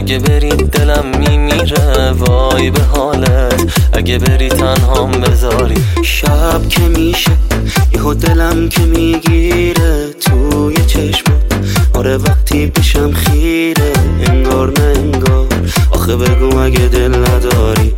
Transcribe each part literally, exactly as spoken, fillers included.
اگه بری دلم میمیره وای به حالت، اگه بری تنهام بذاری. شب که میشه یهو دلم که میگیره توی چشمت، آره وقتی بشم خیره انگار نه انگار. آخه بگو اگه دل نداری.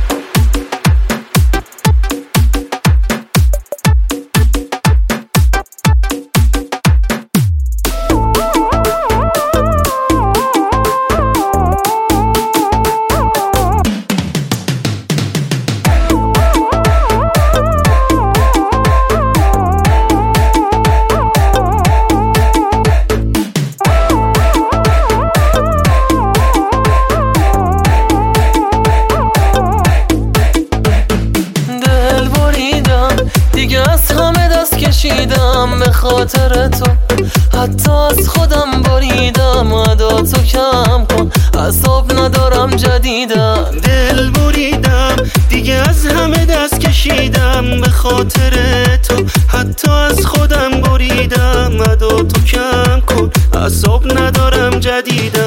دیگه از همه دست کشیدم به خاطر تو، حتی از خودم بریدم. عداتو کم کن عصاب ندارم جدیدم. دل بریدم دیگه از همه دست کشیدم به خاطر تو، حتی از خودم بریدم. عداتو کم کن عصاب ندارم جدیدم.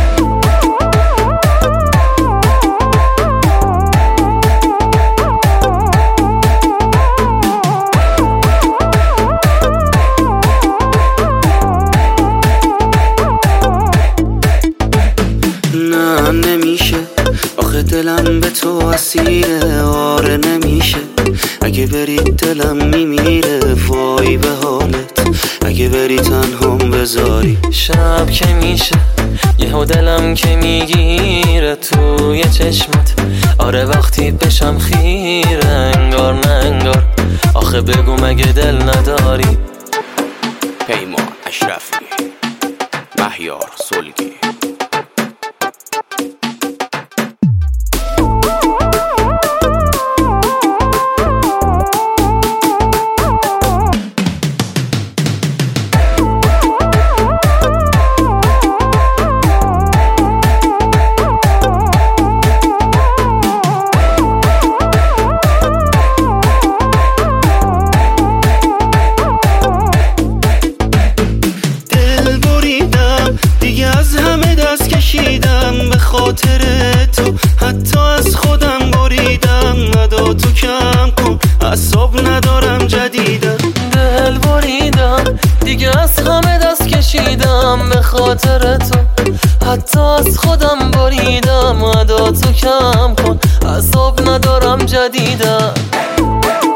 نه نمیشه آخه دلم به تو اسیره، آره نمیشه اگه بری دلم میمیره وای به حالت، اگه بری تنهام بذاری. شب که میشه یهو دلم که میگیره توی چشمت، آره وقتی بشم خیره انگار نه انگار. آخه بگو مگه دل نداری. پیمان اشرفی، مهیار سلگی. به خاطر تو حتی از خودم بریدم. عداتو کم کن عصاب ندارم جدیدم. دل بریدم دیگه از همه دست کشیدم به خاطر تو، حتی از خودم بریدم. عداتو کم کن عصاب ندارم جدیدم.